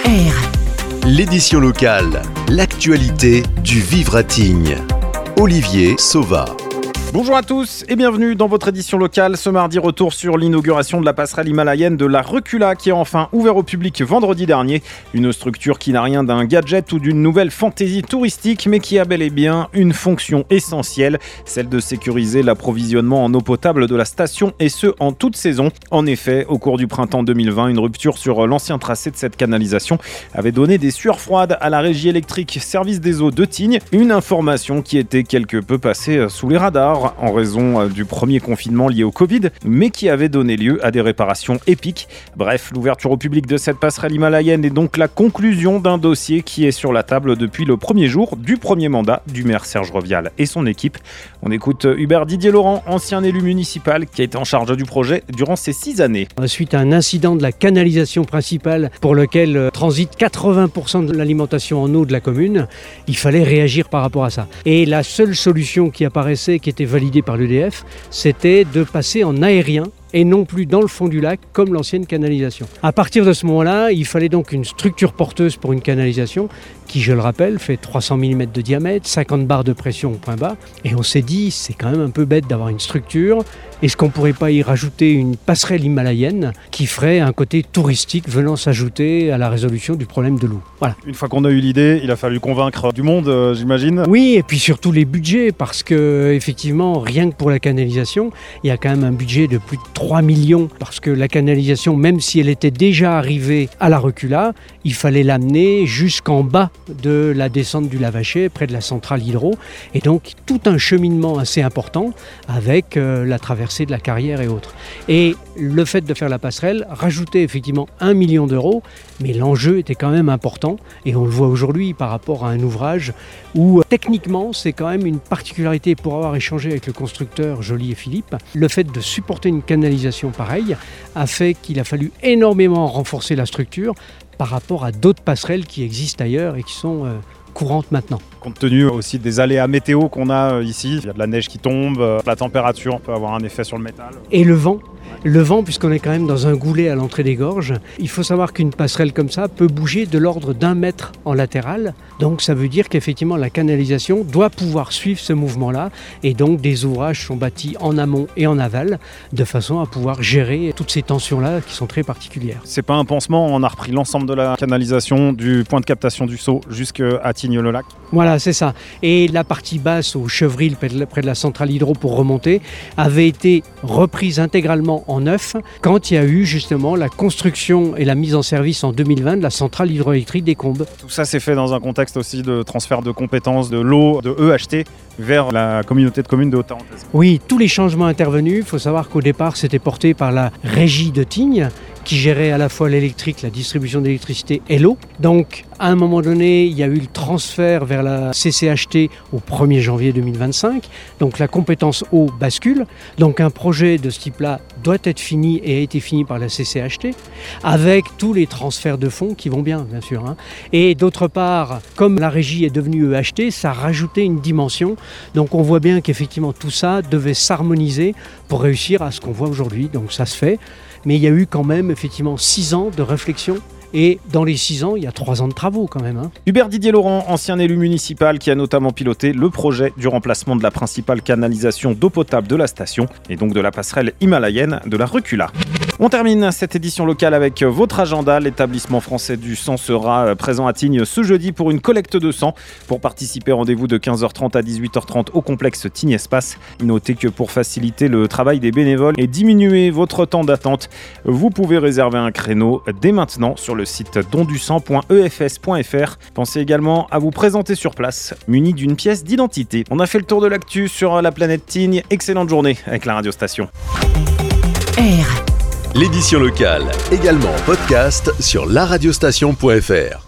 R. L'édition locale, l'actualité du vivre à Tignes. Olivier Sauva. Bonjour à tous et bienvenue dans votre édition locale. Ce mardi, retour sur l'inauguration de la passerelle himalayenne de la Recula qui est enfin ouvert au public vendredi dernier. Une structure qui n'a rien d'un gadget ou d'une nouvelle fantaisie touristique, mais qui a bel et bien une fonction essentielle, celle de sécuriser l'approvisionnement en eau potable de la station et ce en toute saison. En effet, au cours du printemps 2020, une rupture sur l'ancien tracé de cette canalisation avait donné des sueurs froides à la régie électrique Service des eaux de Tignes, une information qui était quelque peu passée sous les radars en raison du premier confinement lié au Covid, mais qui avait donné lieu à des réparations épiques. Bref, l'ouverture au public de cette passerelle himalayenne est donc la conclusion d'un dossier qui est sur la table depuis le premier jour du premier mandat du maire Serge Revial et son équipe. On écoute Hubert Didier-Laurent, ancien élu municipal qui a été en charge du projet durant ces 6 années. Suite à un incident de la canalisation principale pour lequel transite 80% de l'alimentation en eau de la commune, il fallait réagir par rapport à ça. Et la seule solution qui apparaissait, qui était validé par l'EDF, c'était de passer en aérien et non plus dans le fond du lac comme l'ancienne canalisation. À partir de ce moment-là, il fallait donc une structure porteuse pour une canalisation qui, je le rappelle, fait 300 mm de diamètre, 50 bars de pression au point bas. Et on s'est dit, c'est quand même un peu bête d'avoir une structure. Est-ce qu'on ne pourrait pas y rajouter une passerelle himalayenne qui ferait un côté touristique venant s'ajouter à la résolution du problème de l'eau? Voilà. Une fois qu'on a eu l'idée, il a fallu convaincre du monde, j'imagine. Oui, et puis surtout les budgets, parce que effectivement, rien que pour la canalisation, il y a quand même un budget de plus de 3 millions, parce que la canalisation, même si elle était déjà arrivée à la Recula, il fallait l'amener jusqu'en bas de la descente du Lavacher, près de la centrale hydro, et donc tout un cheminement assez important avec la traversée de la carrière et autres. Et le fait de faire la passerelle rajoutait effectivement 1 million d'euros, mais l'enjeu était quand même important, et on le voit aujourd'hui par rapport à un ouvrage où techniquement c'est quand même une particularité, pour avoir échangé avec le constructeur Joly et Philippe, le fait de supporter une canalisation pareille a fait qu'il a fallu énormément renforcer la structure par rapport à d'autres passerelles qui existent ailleurs et qui sont courantes maintenant. Compte tenu aussi des aléas météo qu'on a ici, il y a de la neige qui tombe, la température peut avoir un effet sur le métal. Et le vent. Le vent, puisqu'on est quand même dans un goulet à l'entrée des gorges, il faut savoir qu'une passerelle comme ça peut bouger de l'ordre d'1 mètre en latéral. Donc ça veut dire qu'effectivement la canalisation doit pouvoir suivre ce mouvement-là. Et donc des ouvrages sont bâtis en amont et en aval, de façon à pouvoir gérer toutes ces tensions-là qui sont très particulières. C'est pas un pansement, on a repris l'ensemble de la canalisation du point de captation du Sceau jusqu'à Tignes-le-Lac. Voilà, c'est ça. Et la partie basse au Chevril, près de la centrale hydro pour remonter, avait été reprise intégralement en neuf quand il y a eu justement la construction et la mise en service en 2020 de la centrale hydroélectrique des Combes. Tout ça s'est fait dans un contexte aussi de transfert de compétences de l'eau de EHT vers la communauté de communes de Haute-Tarentaise. Oui, tous les changements intervenus, il faut savoir qu'au départ c'était porté par la régie de Tignes qui gérait à la fois l'électrique, la distribution d'électricité et l'eau. Donc à un moment donné, il y a eu le transfert vers la CCHT au 1er janvier 2025. Donc la compétence eau bascule. Donc un projet de ce type-là doit être fini et a été fini par la CCHT, avec tous les transferts de fonds qui vont bien sûr. Et d'autre part, comme la régie est devenue EHT, ça a rajouté une dimension. Donc on voit bien qu'effectivement tout ça devait s'harmoniser pour réussir à ce qu'on voit aujourd'hui. Donc ça se fait. Mais il y a eu quand même effectivement 6 ans de réflexion. Et dans les 6 ans, il y a 3 ans de travaux quand même. Hubert Didier-Laurent, ancien élu municipal qui a notamment piloté le projet du remplacement de la principale canalisation d'eau potable de la station et donc de la passerelle himalayenne de la Recula. On termine cette édition locale avec votre agenda. L'établissement français du sang sera présent à Tignes ce jeudi pour une collecte de sang. Pour participer, rendez-vous de 15h30 à 18h30 au complexe Tignes Espace. Notez que pour faciliter le travail des bénévoles et diminuer votre temps d'attente, vous pouvez réserver un créneau dès maintenant sur le site dondusang.efs.fr. Pensez également à vous présenter sur place, muni d'une pièce d'identité. On a fait le tour de l'actu sur la planète Tignes. Excellente journée avec la radiostation. R. L'édition locale, également en podcast sur laradiostation.fr.